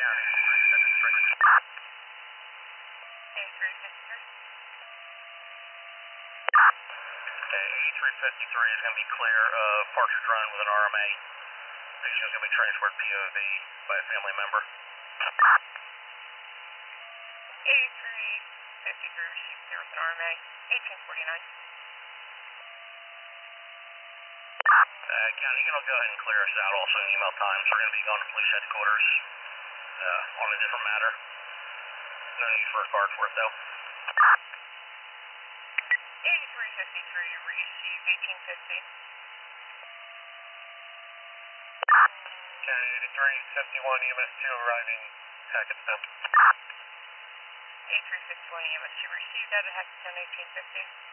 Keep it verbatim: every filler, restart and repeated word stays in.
County, three fifty-three. A three fifty-three. Okay, A three fifty-three is going to be clear of Partridge Run with an R M A. Patient is going to be transported P O V by a family member. A three fifty-three received clear with an R M A. eighteen forty-nine. Uh, County, you're going to go ahead and clear us out also in email times. We're going to be going to police headquarters uh, on a different matter. No need for a card for it, though. A three fifty-three received eighteen fifty. County eighty-three fifty-one E M S two arriving Hackettstown. A three fifty-one E M S two received out of Hackettstown eighteen fifty.